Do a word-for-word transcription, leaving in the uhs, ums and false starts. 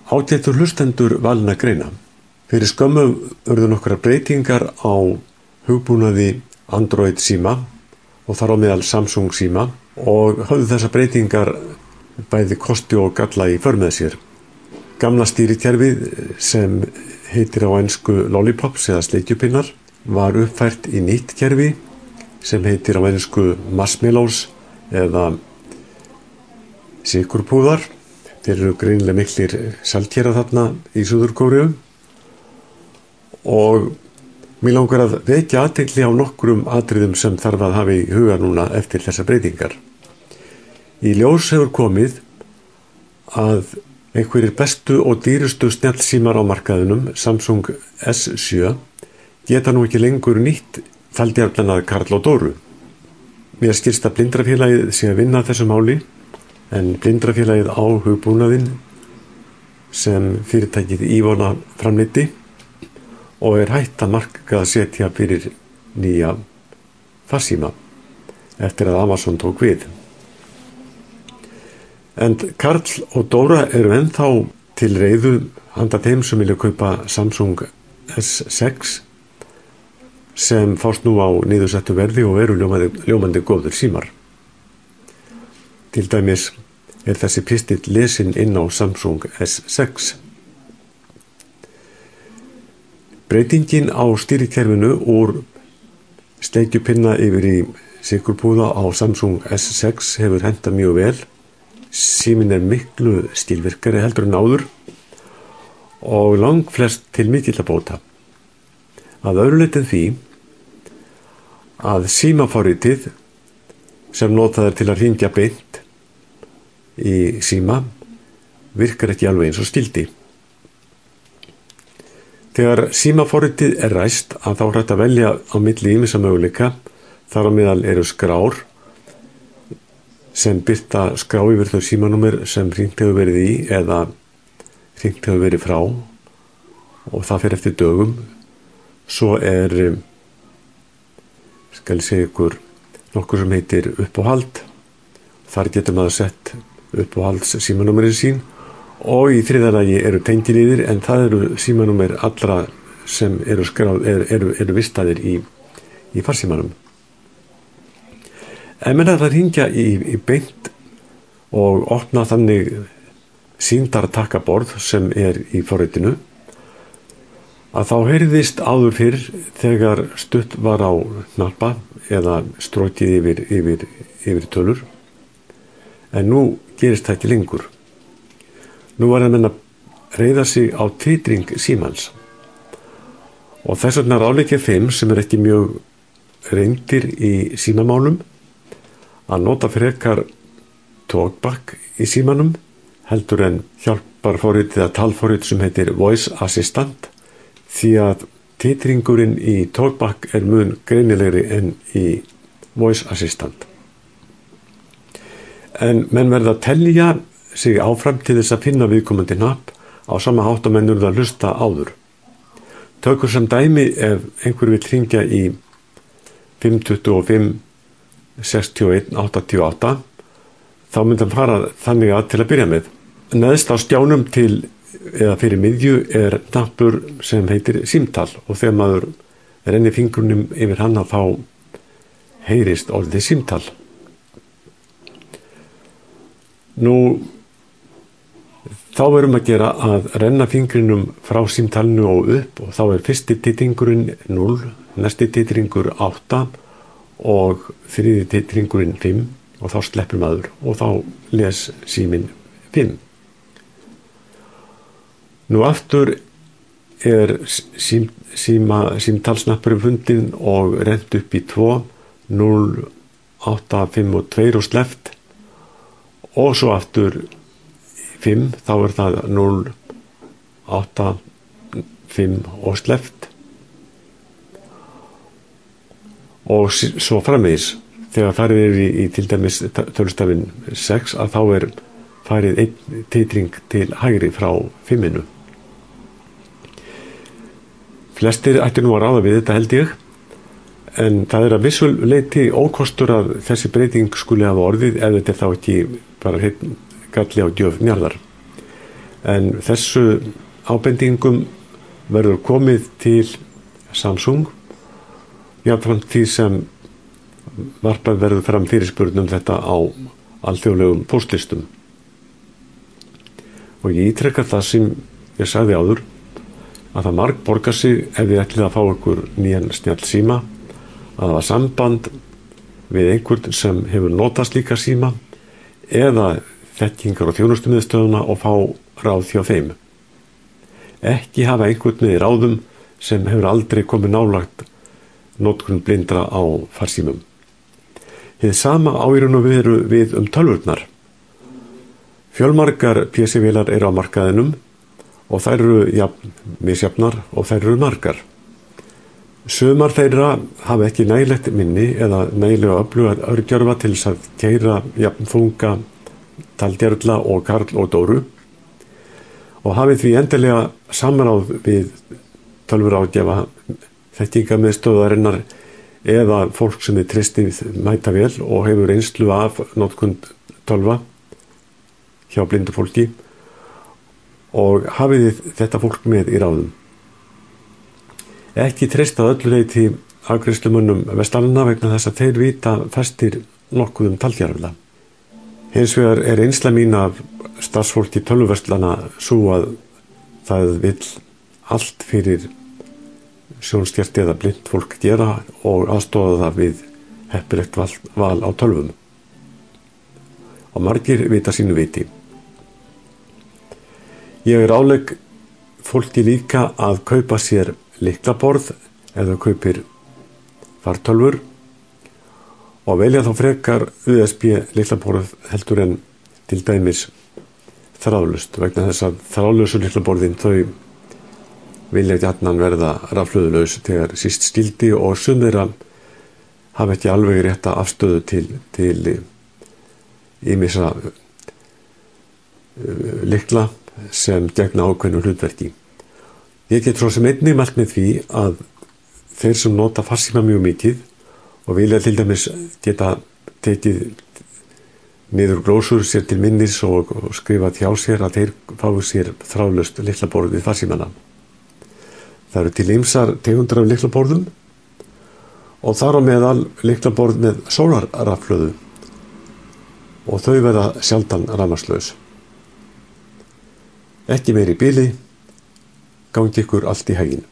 Ágætu hlustendur valna greina. Fyrir skömmu urðu nokkrar breytingar á hugbúnaði Android síma og þar á meðal Samsung síma og höfðu þessar breytingar bæði kosti og galla í för með sér. Gamla stýrikerfið sem heitir á ensku lollipops eða sleikjupinnar var uppfært í nýtt kerfi sem heitir á ensku marshmallows eða sykurpúðar. Þeir eru greinilega miklir saltkera þarna í Suður-Kóreu og mér langar að vekja athygli á nokkrum atriðum sem þarf að hafa í huga núna eftir þessar breytingar. Í ljós hefur komið að einhverjir bestu og dýrustu snjallsímar á markaðinum, Samsung S sjö, geta nú ekki lengur nýtt þaldjarflanað Karl og Dóru. Mér skilst að Blindrafélagið sé að vinna þessu máli, en Blindrafélagið á hugbúnaðinn sem fyrirtækið Ívona framleiddi og er hætt að marka að setja fyrir nýja farsíma eftir að Amazon tók við. En Karl og Dóra eru ennþá til reiðu handa þeim sem vilja kaupa Samsung S sex sem fást nú á niðursettu verði og eru ljómandi, ljómandi góður símar. Til dæmis er þessi pistill lesinn inn á Samsung S sex. Breytingin á stýrikerfinu úr sleikjupinna yfir í sykurpúða á Samsung S sex hefur hentað mjög vel. Síminn er miklu stílvirkari heldur en áður og langflest til mikilla bóta. Að öðru leyti en því að símaforritið sem notað er til að hringja beint í síma virkar ekki alveg eins og skyldi. Þegar símaforritið er ræst að þá er hægt að velja á milli ýmissa möguleika. Þar á meðal eru skrár sem birta skrá yfir þau símanúmer sem hringt hefur verið í eða hringt hefur verið frá og það fer eftir dögum. Svo er skal ég segja ykkur nokkur sem heitir uppáhald. Þar getur maður sett uppáhalds símanúmerin sín og í þriðja lagi eru tengiliðir en það eru símanúmer allra sem eru, skráð, eru, eru, eru vistaðir í, í farsímanum. Ef menn er að hringja í, í beint og opna þannig sýndartakkaborð sem er í forritinu að þá heyrðist áður fyrr þegar stutt var á hnappa eða strokið yfir, yfir, yfir tölur. En nú gerist það ekki lengur. Nú var að menna reiða sig á titring símans. Og þess vegna ráðleggja þeim sem er ekki mjög reyndir í símamálum að nota frekar talkback í símanum heldur en hjálparforrit eða talforrit sem heitir Voice Assistant því að titringurinn í talkback er mun greinilegri en í Voice Assistant. En menn verða að telja sig áfram til þess að finna viðkomandi hnapp á sama hátt að menn eru að hlusta áður. Tökur sem dæmi ef einhver vill hringja í fimm tuttugu og fimm sextíu og eitt áttatíu og átta þá myndi hann fara þannig að til að byrja með. Neðst á skjánum til eða fyrir miðju er hnappur sem heitir símtal og þegar maður renni fingrunum yfir hann þá heyrist orðið símtal. Nú, þá verum að gera að renna fingrinum frá símtalinu og upp og þá er fyrsti titringurinn núll, næsti titringur átta og þriði titringurinn fimm og þá sleppur maður og þá les síminn fimm. Nú aftur er sím, síma, símtalsnappurinn fundin og rent upp í tvö, núll, átta, fimm og tvö og sleppt. Og svo aftur fimm, þá er það núll, átta, fimm og sleppt. Og svo framvegis, þegar farið er í, í til dæmis tölustafinn sex, að þá er farið einn titring til hægri frá fimminu. Flestir ættu nú að ráða við þetta held ég, en það er að vissu leyti ókostur að þessi breyting skuli hafa orðið ef þetta er þá ekki bara hreinn galli á gjöf njarðar. en þessu ábendingum verður komið til Samsung jafnframt því sem varpað verður fram fyrirspurn um þetta á alþjóðlegum póstlistum. Og ég ítreka það sem ég sagði áður að það marg borgar sig ef þið ætlið að fá ykkur nýjan snjallsíma að hafa samband við einhvern sem hefur notað slíka síma eða þekkingar og þjónustumiðstöðuna og fá ráð hjá þeim. Ekki hafa einhvern með í ráðum sem hefur aldrei komið nálagt notkun blindra á farsímum. Hið sama á í raun og veru við um tölvurnar. Fjölmargar P C-vélar eru á markaðinum og þær eru jafn, misjafnar og þær eru margar. Sumar þeirra hafa ekki nægilegt minni eða nægilega öfluga örgjörfa til þess að keyra jafn þunga taldjarla og Karl og Dóru og hafið því endilega samráð við tölvuráðgjafa þekkingarmiðstöðvarinnar eða fólk sem er treystið mæta vel og hefur reynslu af notkun tölva hjá blindu fólki og hafið þetta fólk með í ráðum. Ekki treysta öllu leyti afgreiðslumönnum verslananna vegna þess að þeir vita festir nokkuð um taldjarla. Hins vegar er reynsla mín af starfsfólki tölvuverslana svo að það vill allt fyrir sjónskerti eða blind fólk gera og aðstoða það við heppilegt val, val á tölvum. Og margir vita sínu viti. Ég er álegg fólki líka að kaupa sér lyklaborð eða kaupir fartölvur og velja þá frekar U S B lyklaborð heldur en til dæmis þráðlaust vegna þess að þráðlausu lyklaborðin þau vilja gjarnan verða rafhlöðulaus þegar síst skildi og sumir hafa ekki alveg rétta afstöðu til, til ýmissa lykla sem gegna ákveðnu hlutverki. Ég get svo sem einnig mælt með því að þeir sem nota farsíma mjög mikið og vilja til dæmis geta tekið niður glósur sér til minnis og, og skrifað hjá sér að þeir fái sér þráðlaust lyklaborð við farsímana. Það eru til ýmsar tegundir af lyklaborðum og þar á meðal lyklaborð með sólarrafhlöðu og þau verða sjaldan rafmagnslaus. Ekki meiri bili, gangi ykkur allt í haginn.